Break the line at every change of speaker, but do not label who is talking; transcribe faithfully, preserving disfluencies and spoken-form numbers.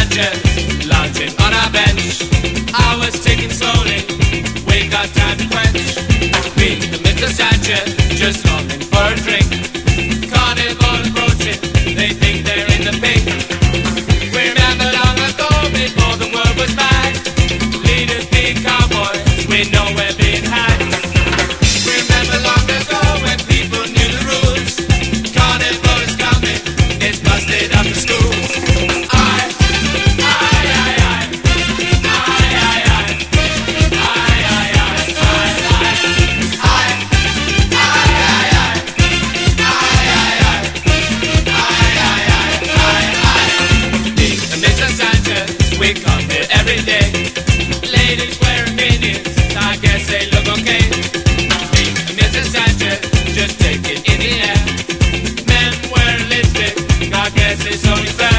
Sanchez, lounging on our bench. Hours ticking slowly, we got time to quench. Me and Mister Sanchez, just longing for a drink. Carnival approaching, they think they're in the pink. We remember long ago, before the world was mad. Leaders being cowboys, we know we're being had. We remember long ago, when people knew the rules. Carnival is coming, it's busted up the schools. I, I, I, I, I, I, I, I, I, we come here every day. Ladies wearing minis, I guess they look okay. Me and Mister Sanchez, just take it in the air. Men wearing lipstick, I guess it's only fair.